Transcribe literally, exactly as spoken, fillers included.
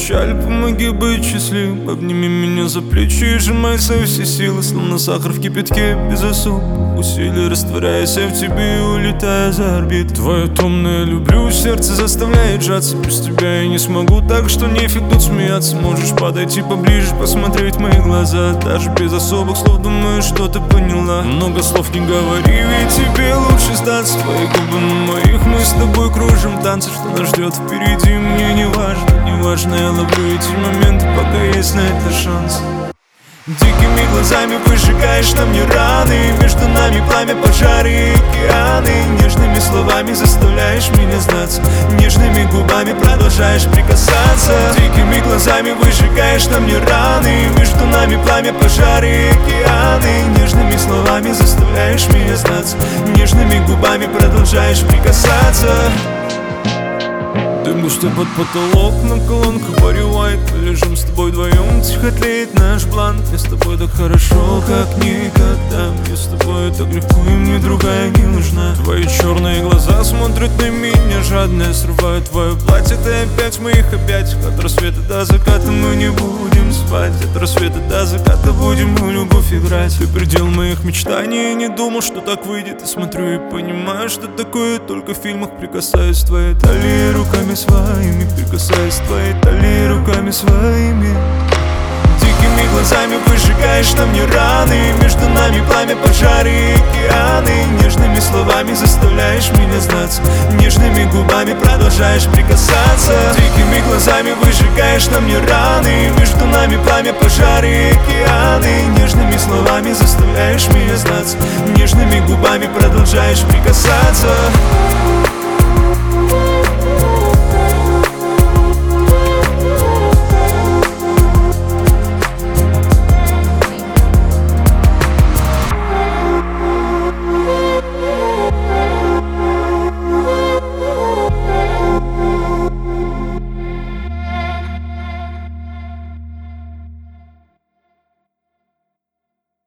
печаль, помоги быть счастливым. Обними меня за плечи и сжимай свои все силы, словно сахар в кипятке без особых усилий, растворяясь в тебе и улетая за орбит. Твое томное люблю, сердце заставляет сжаться. Без тебя я не смогу, так что нефиг тут смеяться. Можешь подойти поближе, посмотреть в мои глаза. Даже без особых слов, думаю, что ты поняла. Много слов не говори, ведь тебе лучше сдаться. Твои губы на моих, мы с тобой кружим танцы. Что нас ждет впереди, мне не важно, не важно. Я ловлю эти моменты, пока есть на это шанс. Дикими глазами выжигаешь на мне раны. Между нами пламя, пожары и океаны. Нежными словами заставляешь меня сдаться. Нежными губами продолжаешь прикасаться. Дикими глазами выжигаешь на мне раны. Между нами пламя, пожары и океаны. Нежными словами заставляешь меня сдаться. Нежными губами продолжаешь прикасаться. Дым густой под потолок, на колонках Барри Уайт. Мы лежим с тобой вдвоем, тихо тлеет наш план. Мне с тобой так хорошо, как никогда. Мне с тобой так легко, и мне другая не нужна. Твои черные глаза смотрят на меня жадно. Я срываю твое платье, ты опять в моих объятиях. От рассвета до заката мы не будем спать. От рассвета до заката будем мы любовь играть. Ты предел моих мечтаний, я не думал, что так выйдет. И смотрю и понимаю, что такое только в фильмах. Прикасаюсь к твоей талии руками своими, прикасаясь к твоей талии руками своими. Дикими глазами выжигаешь на мне раны. Между нами пламя, пожары и океаны. Нежными словами заставляешь меня сдаться. Нежными губами продолжаешь прикасаться. Дикими глазами выжигаешь на мне раны. Между нами пламя, пожары и океаны. Нежными словами заставляешь меня сдаться. Нежными губами продолжаешь прикасаться.